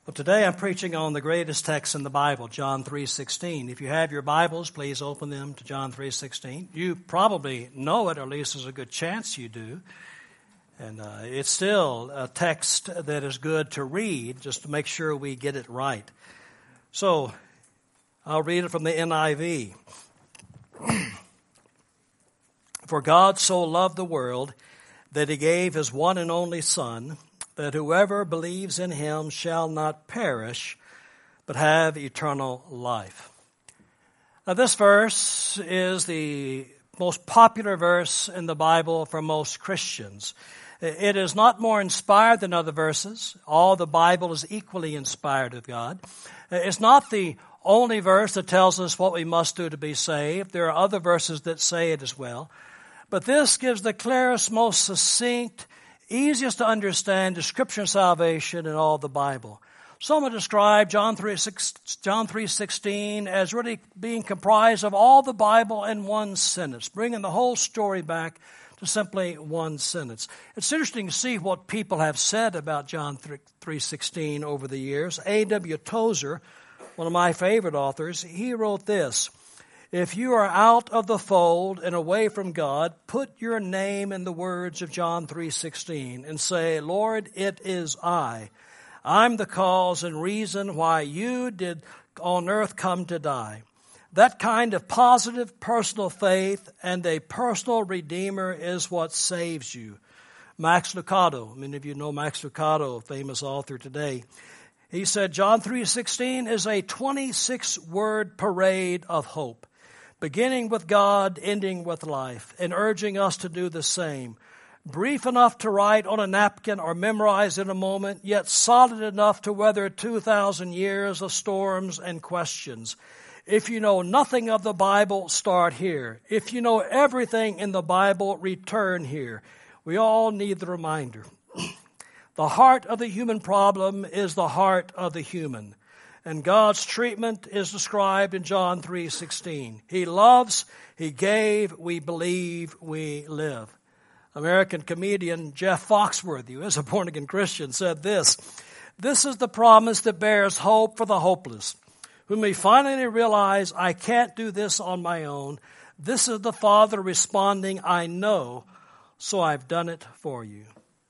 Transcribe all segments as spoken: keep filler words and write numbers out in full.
Well, today I'm preaching on the greatest text in the Bible, John three sixteen. If you have your Bibles, please open them to John three sixteen. You probably know it, or at least there's a good chance you do. And uh, it's still a text that is good to read, just to make sure we get it right. So, I'll read it from the N I V. For God so loved the world that he gave his one and only Son, that whoever believes in him shall not perish, but have eternal life. Now, this verse is the most popular verse in the Bible for most Christians. It is not more inspired than other verses. All the Bible is equally inspired of God. It's not the only verse that tells us what we must do to be saved. There are other verses that say it as well. But this gives the clearest, most succinct, easiest to understand description of salvation in all the Bible. Some have described John three sixteen as really being comprised of all the Bible in one sentence, bringing the whole story back to simply one sentence. It's interesting to see what people have said about John three sixteen over the years. A W Tozer, one of my favorite authors, he wrote this: if you are out of the fold and away from God, put your name in the words of John three sixteen and say, Lord, it is I. I'm the cause and reason why you did on earth come to die. That kind of positive personal faith and a personal Redeemer is what saves you. Max Lucado, many of you know Max Lucado, a famous author today. He said John three sixteen is a twenty-six word parade of hope, beginning with God, ending with life, and urging us to do the same. Brief enough to write on a napkin or memorize in a moment, yet solid enough to weather two thousand years of storms and questions. If you know nothing of the Bible, start here. If you know everything in the Bible, return here. We all need the reminder. The heart of the human problem is the heart of the human. And God's treatment is described in John three sixteen. He loves, he gave, we believe, we live. American comedian Jeff Foxworthy, who is a born-again Christian, said this: this is the promise that bears hope for the hopeless, whom we finally realize, I can't do this on my own. This is the Father responding, I know, so I've done it for you.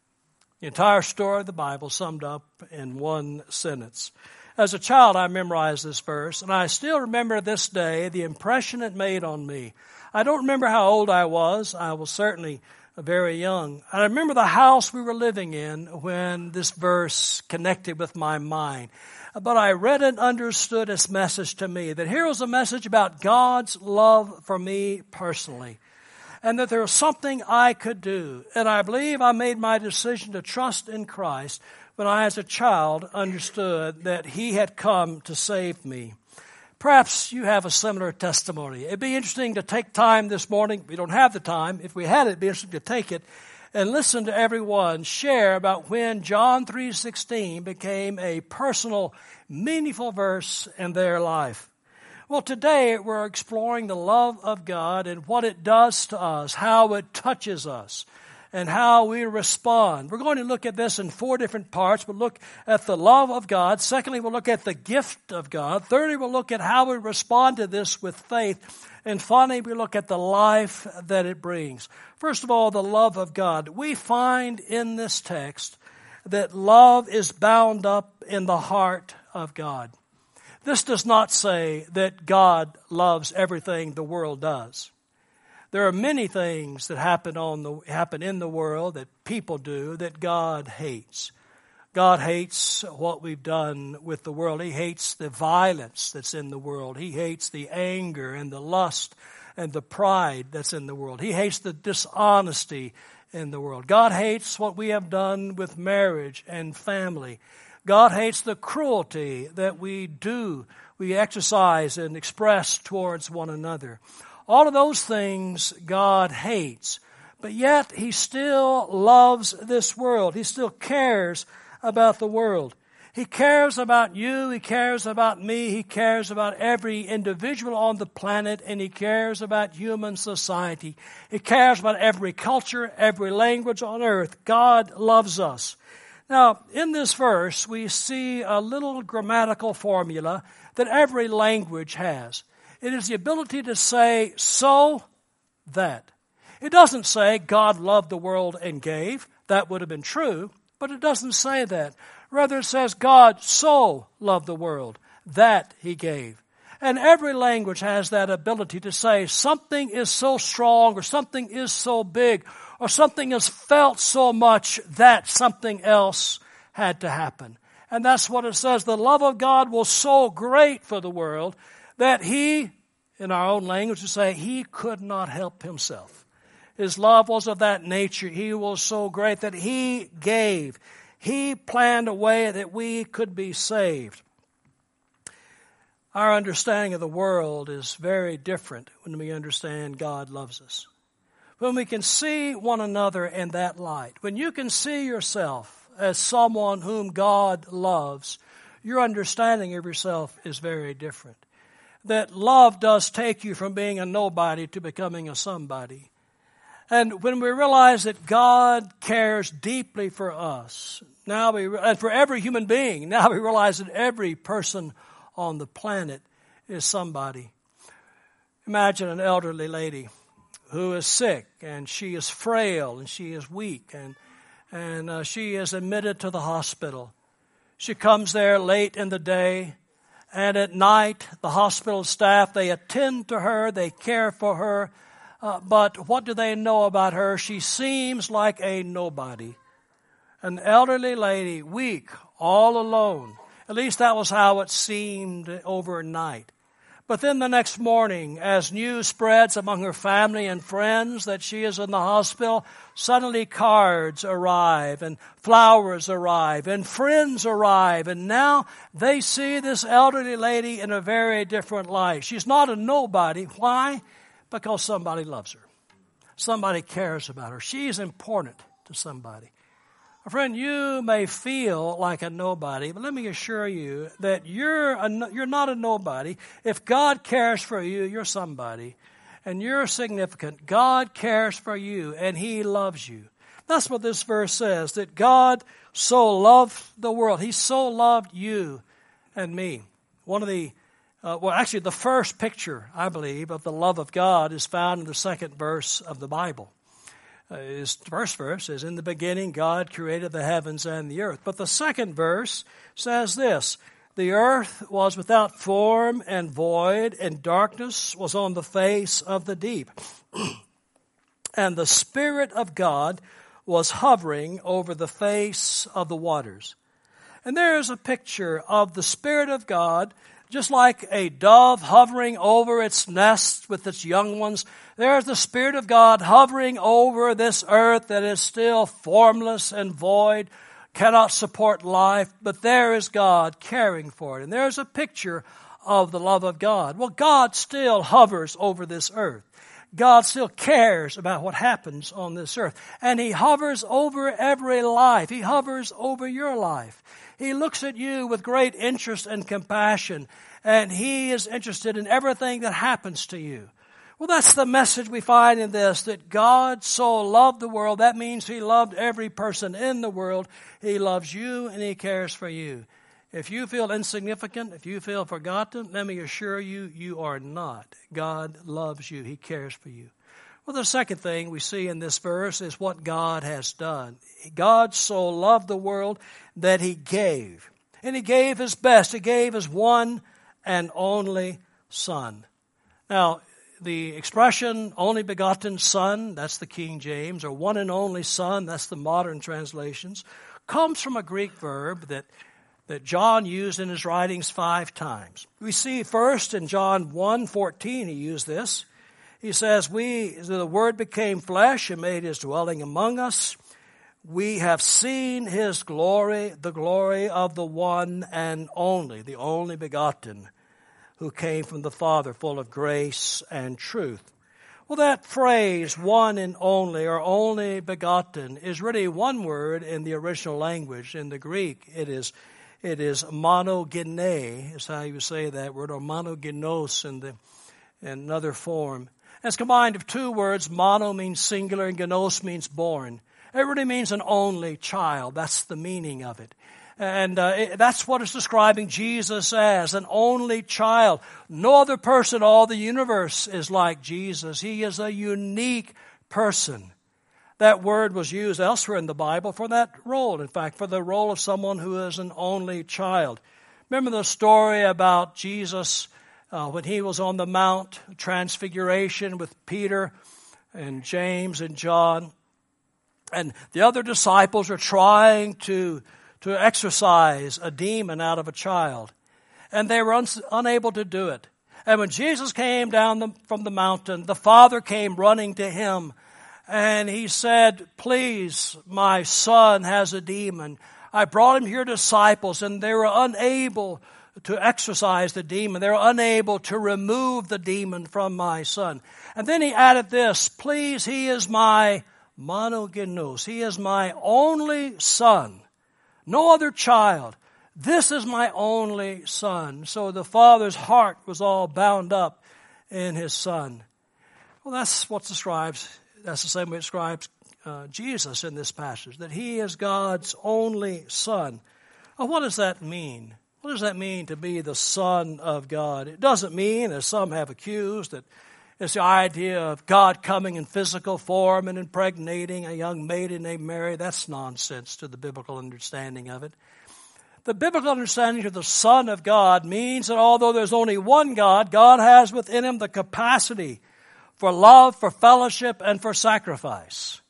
The entire story of the Bible summed up in one sentence. As a child, I memorized this verse, and I still remember this day the impression it made on me. I don't remember how old I was. I was certainly very young. I remember the house we were living in when this verse connected with my mind. But I read and understood its message to me, that here was a message about God's love for me personally, and that there was something I could do. And I believe I made my decision to trust in Christ when I, as a child, understood that he had come to save me. Perhaps you have a similar testimony. It'd be interesting to take time this morning. We don't have the time. If we had it, it'd be interesting to take it and listen to everyone share about when John three sixteen became a personal, meaningful verse in their life. Well, today we're exploring the love of God and what it does to us, how it touches us, and how we respond. We're going to look at this in four different parts. We'll look at the love of God. Secondly, we'll look at the gift of God. Thirdly, we'll look at how we respond to this with faith. And finally, we look at the life that it brings. First of all, the love of God. We find in this text that love is bound up in the heart of God. This does not say that God loves everything the world does. There are many things that happen on the happen in the world that people do that God hates. God hates what we've done with the world. He hates the violence that's in the world. He hates the anger and the lust and the pride that's in the world. He hates the dishonesty in the world. God hates what we have done with marriage and family. God hates the cruelty that we do, we exercise and express towards one another. All of those things God hates, but yet he still loves this world. He still cares about the world. He cares about you. He cares about me. He cares about every individual on the planet, and he cares about human society. He cares about every culture, every language on earth. God loves us. Now, in this verse, we see a little grammatical formula that every language has. It is the ability to say, so that. It doesn't say God loved the world and gave. That would have been true, but it doesn't say that. Rather, it says God so loved the world that he gave. And every language has that ability to say something is so strong or something is so big or something is felt so much that something else had to happen. And that's what it says. The love of God was so great for the world that he, in our own language, we say he could not help himself. His love was of that nature. He was so great that he gave. He planned a way that we could be saved. Our understanding of the world is very different when we understand God loves us. When we can see one another in that light, when you can see yourself as someone whom God loves, your understanding of yourself is very different. That love does take you from being a nobody to becoming a somebody. And when we realize that God cares deeply for us, now we and for every human being, now we realize that every person on the planet is somebody. Imagine an elderly lady who is sick and she is frail and she is weak and and uh, she is admitted to the hospital. She comes there late in the day, and at night the hospital staff, they attend to her, they care for her, uh, but what do they know about her? She seems like a nobody. An elderly lady, weak, all alone. At least that was how it seemed overnight. But then the next morning, as news spreads among her family and friends that she is in the hospital, suddenly cards arrive and flowers arrive and friends arrive. And now they see this elderly lady in a very different light. She's not a nobody. Why? Because somebody loves her. Somebody cares about her. She's important to somebody. Friend, you may feel like a nobody, but let me assure you that you're a, you're not a nobody. If God cares for you, you're somebody, and you're significant. God cares for you, and he loves you. That's what this verse says, that God so loved the world. He so loved you and me. One of the, uh, well, actually the first picture, I believe, of the love of God is found in the second verse of the Bible. Uh, his first verse is, in the beginning, God created the heavens and the earth. But the second verse says this, the earth was without form and void, and darkness was on the face of the deep. And the Spirit of God was hovering over the face of the waters. And there is a picture of the Spirit of God, just like a dove hovering over its nest with its young ones. There's the Spirit of God hovering over this earth that is still formless and void, cannot support life, but there is God caring for it. And there's a picture of the love of God. Well, God still hovers over this earth. God still cares about what happens on this earth. And he hovers over every life. He hovers over your life. He looks at you with great interest and compassion, and he is interested in everything that happens to you. Well, that's the message we find in this, that God so loved the world. That means he loved every person in the world. He loves you, and he cares for you. If you feel insignificant, if you feel forgotten, let me assure you, you are not. God loves you. He cares for you. Well, the second thing we see in this verse is what God has done. God so loved the world that he gave. And he gave his best. He gave his one and only Son. Now, the expression only begotten Son, that's the King James, or one and only Son, that's the modern translations, comes from a Greek verb that that John used in his writings five times. We see first in John one fourteen he used this. He says, "We the Word became flesh and made his dwelling among us. We have seen his glory, the glory of the one and only, the only begotten, who came from the Father, full of grace and truth." Well, that phrase, one and only, or only begotten, is really one word in the original language. In the Greek, it is It is monogene, is how you say that word, or monogenos in the in another form. And it's combined of two words. Mono means singular and genos means born. It really means an only child. That's the meaning of it. And uh, it, that's what it's describing Jesus as, an only child. No other person in all the universe is like Jesus. He is a unique person. That word was used elsewhere in the Bible for that role. In fact, for the role of someone who is an only child. Remember the story about Jesus uh, when he was on the Mount Transfiguration with Peter and James and John. And the other disciples are trying to to exorcise a demon out of a child. And they were un- unable to do it. And when Jesus came down the, from the mountain, the Father came running to him. And he said, please, my son has a demon. I brought him here to disciples, and they were unable to exorcise the demon. They were unable to remove the demon from my son. And then he added this, please, he is my monogenos. He is my only son. No other child. This is my only son. So the Father's heart was all bound up in his son. Well, that's what describes, that's the same way it describes uh, Jesus in this passage, that he is God's only son. Well, what does that mean? What does that mean to be the Son of God? It doesn't mean, as some have accused, that it's the idea of God coming in physical form and impregnating a young maiden named Mary. That's nonsense to the biblical understanding of it. The biblical understanding of the Son of God means that although there's only one God, God has within him the capacity for love, for fellowship, and for sacrifice.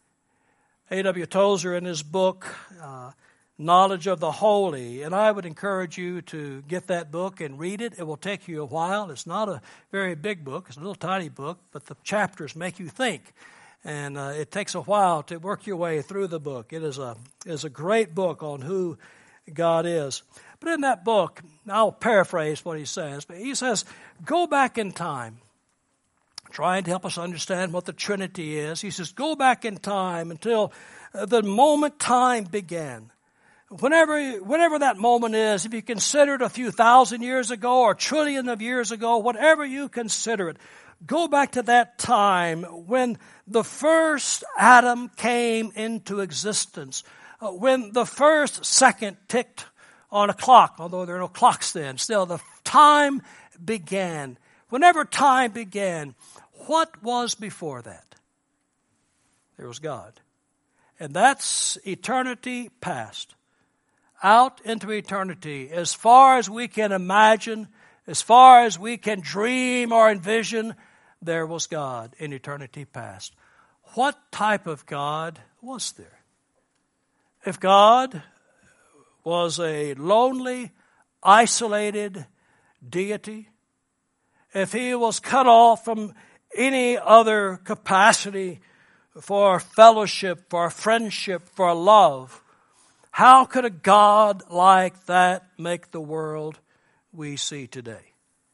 A W Tozer in his book, uh, Knowledge of the Holy, and I would encourage you to get that book and read it. It will take you a while. It's not a very big book. It's a little tiny book, but the chapters make you think. And uh, it takes a while to work your way through the book. It is a, it is a great book on who God is. But in that book, I'll paraphrase what he says, but he says, go back in time, trying to help us understand what the Trinity is. He says, go back in time until the moment time began. Whenever, whenever that moment is, if you consider it a few thousand years ago or a trillion of years ago, whatever you consider it, go back to that time when the first atom came into existence, uh, when the first second ticked on a clock, although there are no clocks then, still the time began. Whenever time began, what was before that? There was God. And that's eternity past. Out into eternity, as far as we can imagine, as far as we can dream or envision, there was God in eternity past. What type of God was there? If God was a lonely, isolated deity, if he was cut off from any other capacity for fellowship, for friendship, for love, how could a God like that make the world we see today?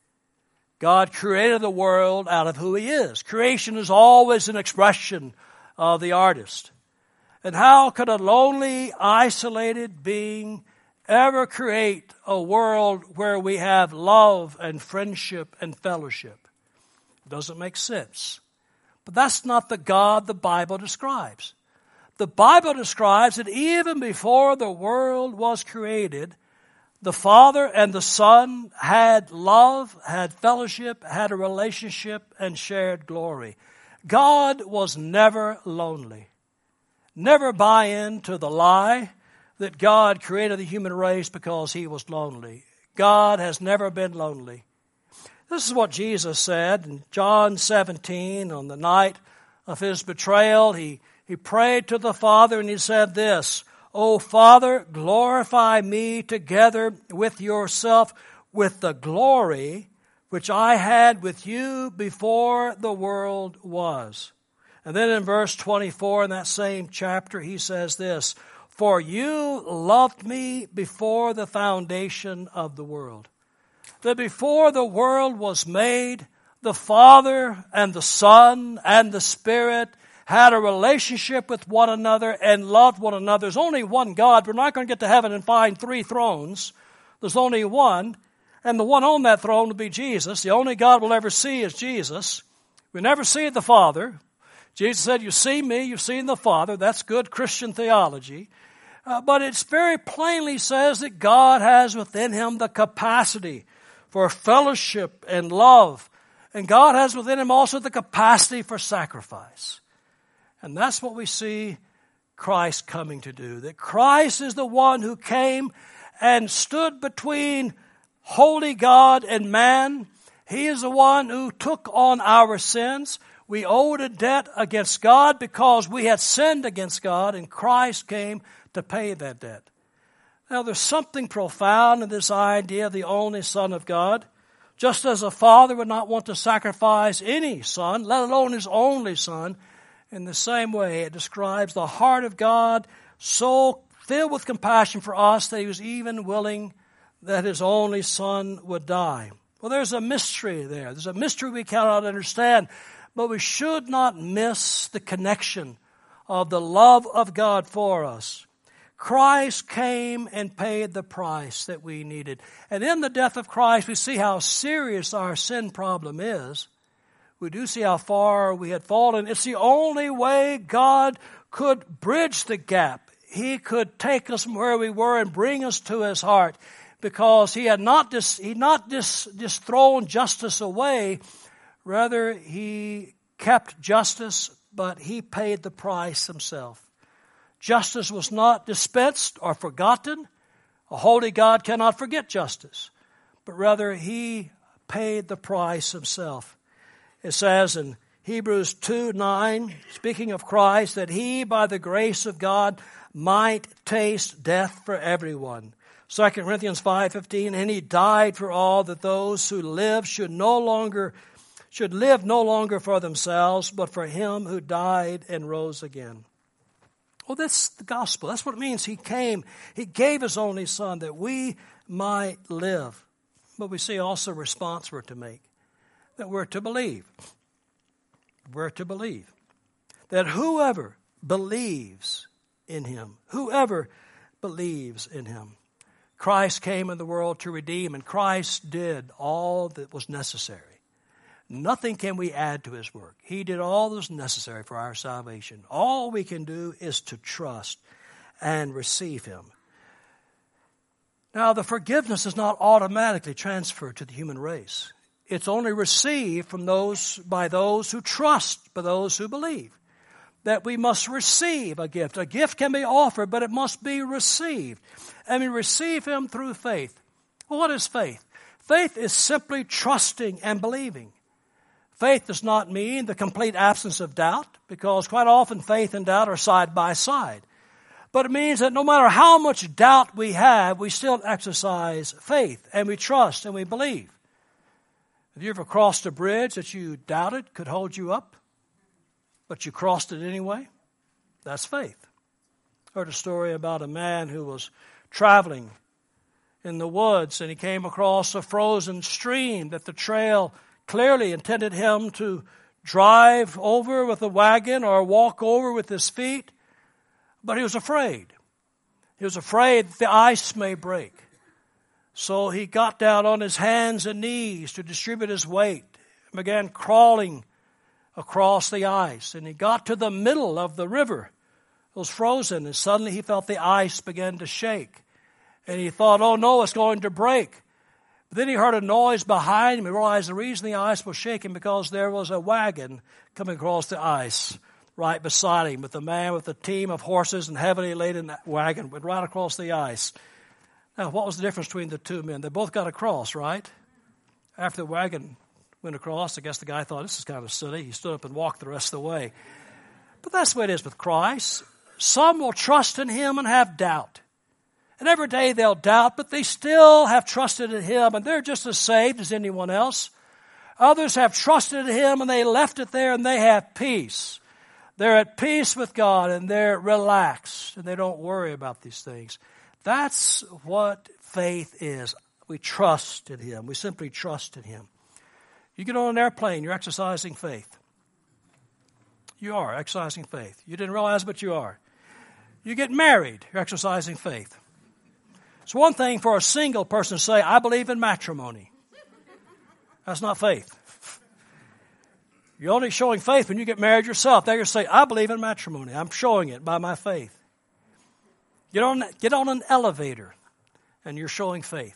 God created the world out of who he is. Creation is always an expression of the artist. And how could a lonely, isolated being ever create a world where we have love and friendship and fellowship? It doesn't make sense. But that's not the God the Bible describes. The Bible describes that even before the world was created, the Father and the Son had love, had fellowship, had a relationship, and shared glory. God was never lonely. Never buy into the lie that God created the human race because he was lonely. God has never been lonely. This is what Jesus said in John seventeen on the night of his betrayal. He He prayed to the Father and he said this, O Father, glorify me together with yourself with the glory which I had with you before the world was. And then in verse twenty-four in that same chapter, he says this, for you loved me before the foundation of the world. That before the world was made, the Father and the Son and the Spirit had a relationship with one another and loved one another. There's only one God. We're not going to get to heaven and find three thrones. There's only one. And the one on that throne will be Jesus. The only God we'll ever see is Jesus. We never see the Father. Jesus said, you see me, you've seen the Father. That's good Christian theology. Uh, but it very plainly says that God has within him the capacity for fellowship and love. And God has within him also the capacity for sacrifice. And that's what we see Christ coming to do. That Christ is the one who came and stood between holy God and man. He is the one who took on our sins. We owed a debt against God because we had sinned against God, and Christ came to pay that debt. Now, there's something profound in this idea of the only Son of God. Just as a father would not want to sacrifice any son, let alone his only son, in the same way it describes the heart of God so filled with compassion for us that he was even willing that his only son would die. Well, there's a mystery there. There's a mystery we cannot understand. But we should not miss the connection of the love of God for us. Christ came and paid the price that we needed. And in the death of Christ, we see how serious our sin problem is. We do see how far we had fallen. It's the only way God could bridge the gap. He could take us from where we were and bring us to his heart, because he had not dis, he not dis, just thrown justice away. Rather, he kept justice, but he paid the price himself. Justice was not dispensed or forgotten. A holy God cannot forget justice, but rather he paid the price himself. It says in Hebrews two nine, speaking of Christ, that he, by the grace of God, might taste death for everyone. Second Corinthians five fifteen, and he died for all, that those who live should no longer should live no longer for themselves, but for him who died and rose again. Well, that's the gospel. That's what it means. He came. He gave his only son that we might live. But we see also a response we're to make, that we're to believe. We're to believe that whoever believes in him, whoever believes in him. Christ came in the world to redeem, and Christ did all that was necessary. Nothing can we add to his work. He did all that was necessary for our salvation. All we can do is to trust and receive him. Now, the forgiveness is not automatically transferred to the human race. It's only received from those by those who trust, by those who believe. That we must receive a gift. A gift can be offered, but it must be received. And we receive him through faith. Well, what is faith? Faith is simply trusting and believing. Faith does not mean the complete absence of doubt, because quite often faith and doubt are side by side. But it means that no matter how much doubt we have, we still exercise faith, and we trust and we believe. Have you ever crossed a bridge that you doubted could hold you up, but you crossed it anyway? That's faith. I heard a story about a man who was traveling in the woods, and he came across a frozen stream that the trail clearly intended him to drive over with a wagon or walk over with his feet, but he was afraid. He was afraid that the ice may break. So he got down on his hands and knees to distribute his weight and began crawling across the ice. And he got to the middle of the river. It was frozen, and suddenly he felt the ice begin to shake. And he thought, oh no, it's going to break. But then he heard a noise behind him. He realized the reason the ice was shaking because there was a wagon coming across the ice right beside him, with a man with a team of horses and heavily laden wagon went right across the ice. Now, what was the difference between the two men? They both got across, right? After the wagon went across, I guess the guy thought, this is kind of silly. He stood up and walked the rest of the way. But that's the way it is with Christ. Some will trust in him and have doubt. And every day they'll doubt, but they still have trusted in him, and they're just as saved as anyone else. Others have trusted in him, and they left it there, and they have peace. They're at peace with God, and they're relaxed, and they don't worry about these things. That's what faith is. We trust in him. We simply trust in him. You get on an airplane, you're exercising faith. You are exercising faith. You didn't realize, but you are. You get married, you're exercising faith. It's one thing for a single person to say, I believe in matrimony. That's not faith. You're only showing faith when you get married yourself. There you say, I believe in matrimony. I'm showing it by my faith. Get on, get on an elevator, and you're showing faith.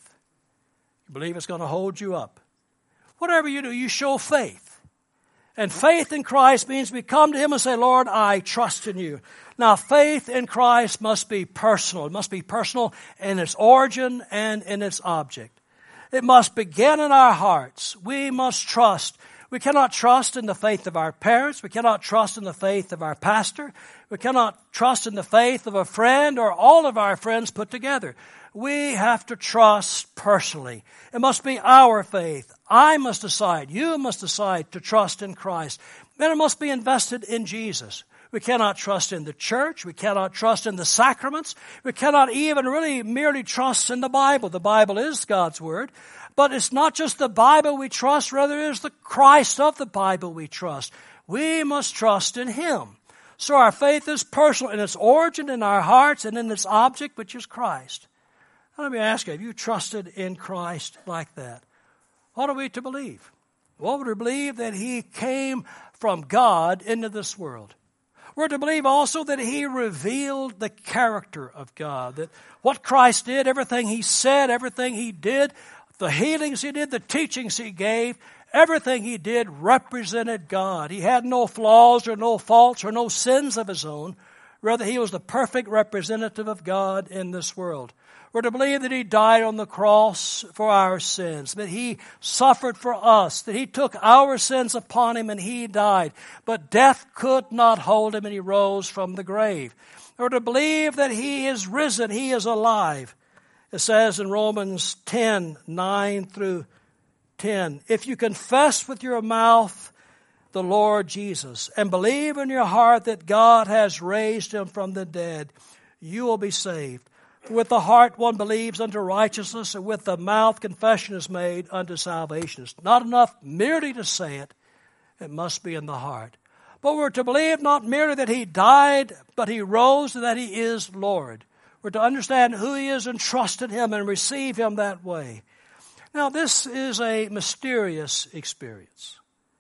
You believe it's going to hold you up. Whatever you do, you show faith. And faith in Christ means we come to Him and say, Lord, I trust in you. Now, faith in Christ must be personal. It must be personal in its origin and in its object. It must begin in our hearts. We must trust. We cannot trust in the faith of our parents. We cannot trust in the faith of our pastor. We cannot trust in the faith of a friend or all of our friends put together. We have to trust personally. It must be our faith. I must decide, you must decide to trust in Christ. Then it must be invested in Jesus. We cannot trust in the church. We cannot trust in the sacraments. We cannot even really merely trust in the Bible. The Bible is God's Word. But it's not just the Bible we trust, rather it is the Christ of the Bible we trust. We must trust in Him. So our faith is personal in its origin, in our hearts, and in its object, which is Christ. Now let me ask you, have you trusted in Christ like that? What are we to believe? Well, we're to believe that He came from God into this world. We're to believe also that He revealed the character of God, that what Christ did, everything He said, everything He did, the healings He did, the teachings He gave, everything He did represented God. He had no flaws or no faults or no sins of His own. Rather, He was the perfect representative of God in this world. We're to believe that He died on the cross for our sins, that He suffered for us, that He took our sins upon Him and He died. But death could not hold Him and He rose from the grave. We're to believe that He is risen, He is alive. It says in Romans ten, nine through ten, if you confess with your mouth the Lord Jesus and believe in your heart that God has raised Him from the dead, you will be saved. With the heart one believes unto righteousness, and with the mouth confession is made unto salvation. It's not enough merely to say it. It must be in the heart. But we're to believe not merely that He died, but He rose and that He is Lord. We're to understand who He is and trust in Him and receive Him that way. Now, this is a mysterious experience.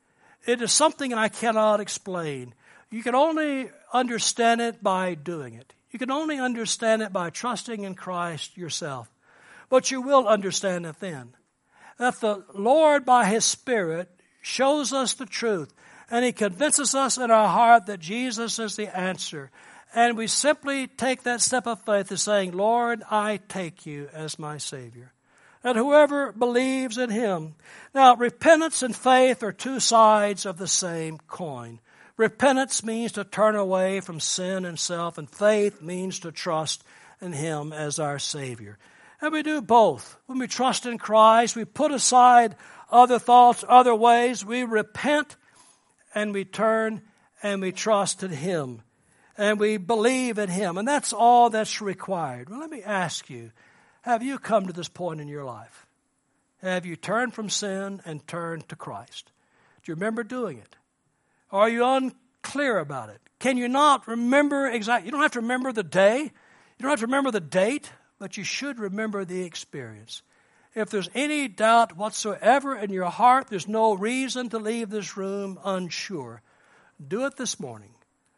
It is something I cannot explain. You can only understand it by doing it. You can only understand it by trusting in Christ yourself. But you will understand it then. That the Lord, by His Spirit, shows us the truth. And He convinces us in our heart that Jesus is the answer. And we simply take that step of faith of saying, Lord, I take You as my Savior. And whoever believes in Him. Now, repentance and faith are two sides of the same coin. Repentance means to turn away from sin and self, and faith means to trust in Him as our Savior. And we do both. When we trust in Christ, we put aside other thoughts, other ways. We repent and we turn and we trust in Him. And we believe in Him. And that's all that's required. Well, let me ask you, have you come to this point in your life? Have you turned from sin and turned to Christ? Do you remember doing it? Are you unclear about it? Can you not remember exactly? You don't have to remember the day. You don't have to remember the date, but you should remember the experience. If there's any doubt whatsoever in your heart, there's no reason to leave this room unsure. Do it this morning.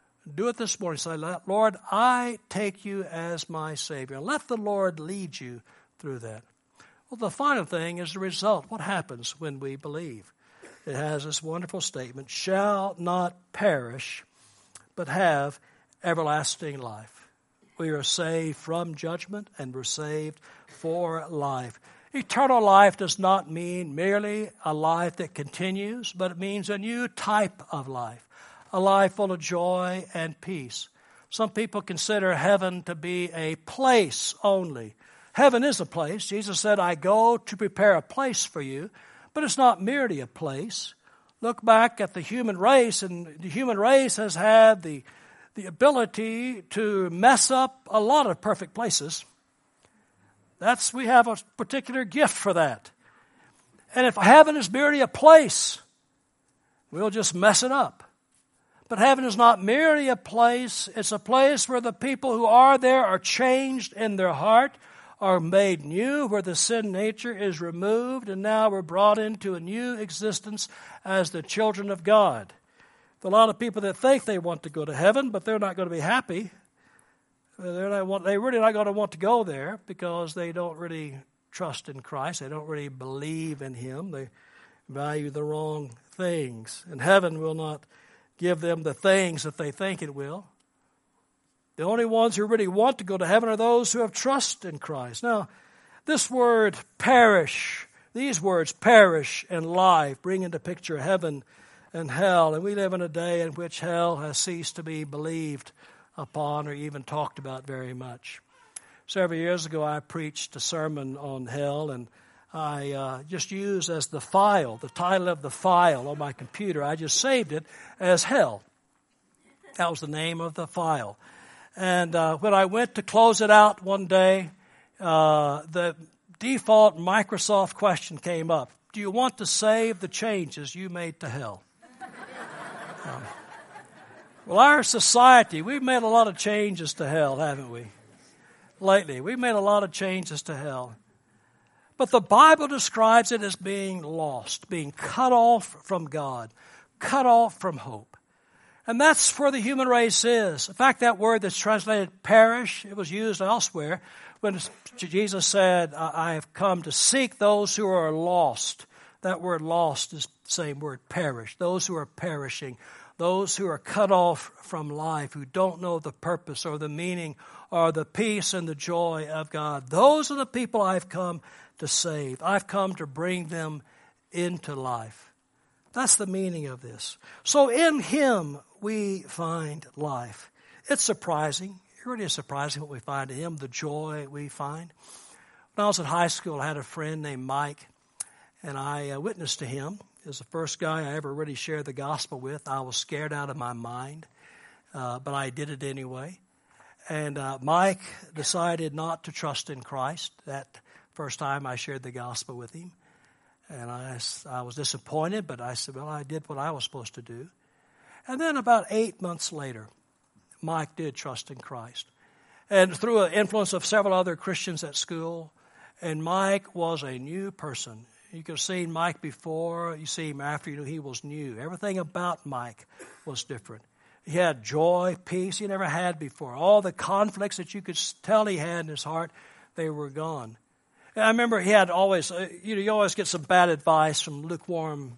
Do it this morning. Say, Lord, I take You as my Savior. Let the Lord lead you through that. Well, the final thing is the result. What happens when we believe? It has this wonderful statement, shall not perish, but have everlasting life. We are saved from judgment and we're saved for life. Eternal life does not mean merely a life that continues, but it means a new type of life, a life full of joy and peace. Some people consider heaven to be a place only. Heaven is a place. Jesus said, I go to prepare a place for you. But it's not merely a place. Look back at the human race, and the human race has had the, the ability to mess up a lot of perfect places. That's, we have a particular gift for that. And if heaven is merely a place, we'll just mess it up. But heaven is not merely a place. It's a place where the people who are there are changed in their heart, are made new, where the sin nature is removed, and now we're brought into a new existence as the children of God. There are a lot of people that think they want to go to heaven, but they're not going to be happy. They're not want, they're really not going to want to go there because they don't really trust in Christ. They don't really believe in Him. They value the wrong things. And heaven will not give them the things that they think it will. The only ones who really want to go to heaven are those who have trust in Christ. Now, this word perish, these words perish and life bring into picture heaven and hell. And we live in a day in which hell has ceased to be believed upon or even talked about very much. Several years ago, I preached a sermon on hell, and I uh, just used as the file, the title of the file on my computer, I just saved it as hell. That was the name of the file. And uh, when I went to close it out one day, uh, the default Microsoft question came up. Do you want to save the changes you made to hell? um, well, our society, we've made a lot of changes to hell, haven't we? Lately, we've made a lot of changes to hell. But the Bible describes it as being lost, being cut off from God, cut off from hope. And that's where the human race is. In fact, that word that's translated perish, it was used elsewhere when Jesus said, I have come to seek those who are lost. That word lost is the same word, perish. Those who are perishing, those who are cut off from life, who don't know the purpose or the meaning or the peace and the joy of God. Those are the people I've come to save. I've come to bring them into life. That's the meaning of this. So in Him we find life. It's surprising. It really is surprising what we find in Him, the joy we find. When I was in high school, I had a friend named Mike, and I uh, witnessed to him. He was the first guy I ever really shared the gospel with. I was scared out of my mind, uh, but I did it anyway. And uh, Mike decided not to trust in Christ that first time I shared the gospel with him. And I, I was disappointed, but I said, well, I did what I was supposed to do. And then about eight months later, Mike did trust in Christ. And through the influence of several other Christians at school, and Mike was a new person. You could have seen Mike before, you see him after, you know, he was new. Everything about Mike was different. He had joy, peace he never had before. All the conflicts that you could tell he had in his heart, they were gone. And I remember he had always, you know, you always get some bad advice from lukewarm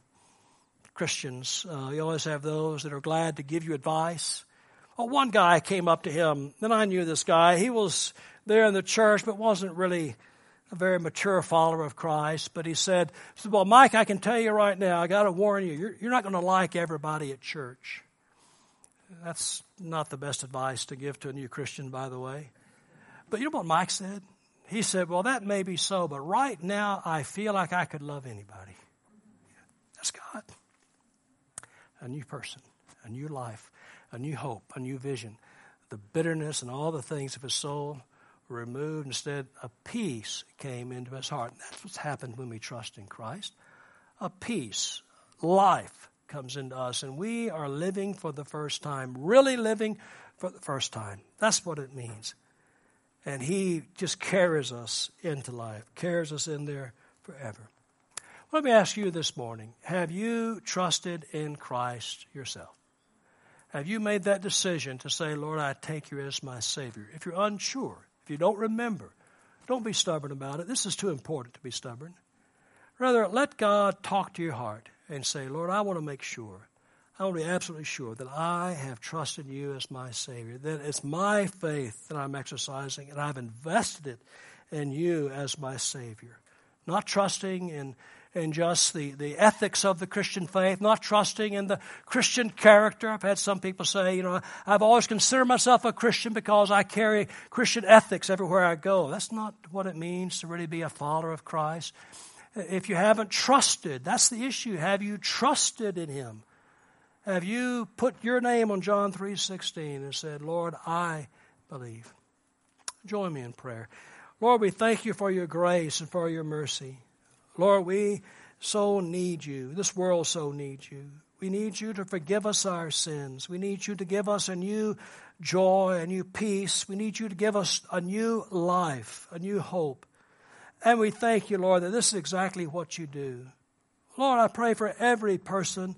Christians. Uh, you always have those that are glad to give you advice. Well, one guy came up to him, and I knew this guy. He was there in the church, but wasn't really a very mature follower of Christ. But he said, well, Mike, I can tell you right now, I got to warn you, you're, you're not going to like everybody at church. That's not the best advice to give to a new Christian, by the way. But you know what Mike said? He said, well, that may be so, but right now I feel like I could love anybody. That's God. A new person, a new life, a new hope, a new vision. The bitterness and all the things of his soul were removed. Instead, a peace came into his heart. And that's what's happened when we trust in Christ. A peace, life comes into us, and we are living for the first time, really living for the first time. That's what it means. And He just carries us into life, carries us in there forever. Let me ask you this morning, have you trusted in Christ yourself? Have you made that decision to say, Lord, I take you as my Savior? If you're unsure, if you don't remember, don't be stubborn about it. This is too important to be stubborn. Rather, let God talk to your heart and say, Lord, I want to make sure, I want to be absolutely sure that I have trusted you as my Savior, that it's my faith that I'm exercising, and I've invested it in you as my Savior. Not trusting in, in just the, the ethics of the Christian faith, not trusting in the Christian character. I've had some people say, you know, I've always considered myself a Christian because I carry Christian ethics everywhere I go. That's not what it means to really be a follower of Christ. If you haven't trusted, that's the issue. Have you trusted in Him? Have you put your name on John three sixteen and said, Lord, I believe? Join me in prayer. Lord, we thank you for your grace and for your mercy. Lord, we so need you. This world so needs you. We need you to forgive us our sins. We need you to give us a new joy, a new peace. We need you to give us a new life, a new hope. And we thank you, Lord, that this is exactly what you do. Lord, I pray for every person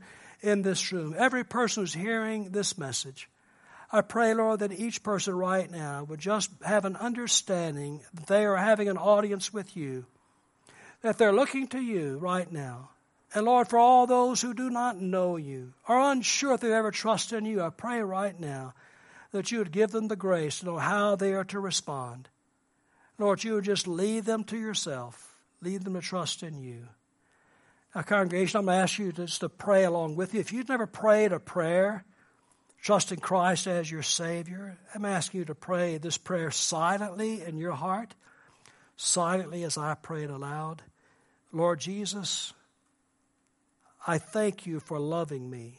in this room, every person who's hearing this message. I pray, Lord, that each person right now would just have an understanding that they are having an audience with you, that they're looking to you right now. And Lord, for all those who do not know you, are unsure if they ever trust in you, I pray right now that you would give them the grace to know how they are to respond. Lord, you would just lead them to yourself, lead them to trust in you. Now, congregation, I'm going to ask you just to pray along with you. If you've never prayed a prayer, trusting Christ as your Savior, I'm asking you to pray this prayer silently in your heart, silently as I pray it aloud. Lord Jesus, I thank you for loving me.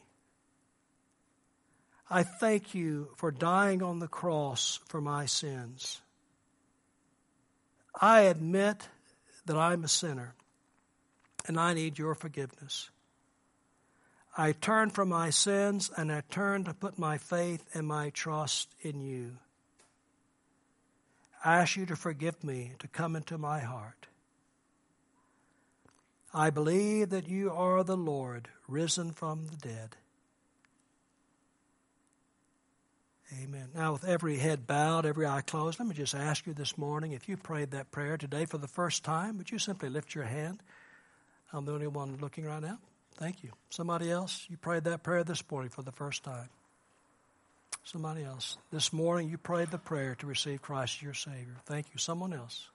I thank you for dying on the cross for my sins. I admit that I'm a sinner and I need your forgiveness. I turn from my sins and I turn to put my faith and my trust in you. I ask you to forgive me, to come into my heart. I believe that you are the Lord, risen from the dead. Amen. Now, with every head bowed, every eye closed, let me just ask you this morning, if you prayed that prayer today for the first time, would you simply lift your hand? I'm the only one looking right now. Thank you. Somebody else, you prayed that prayer this morning for the first time. Somebody else. This morning you prayed the prayer to receive Christ as your Savior. Thank you. Someone else.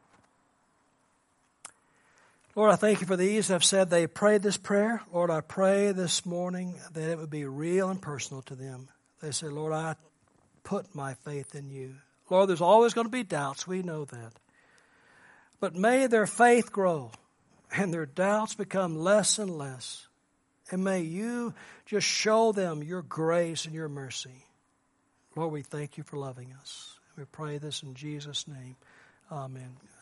Lord, I thank you for these that have said they prayed this prayer. Lord, I pray this morning that it would be real and personal to them. They say, Lord, I put my faith in you. Lord, there's always going to be doubts. We know that. But may their faith grow and their doubts become less and less. And may you just show them your grace and your mercy. Lord, we thank you for loving us. We pray this in Jesus' name. Amen.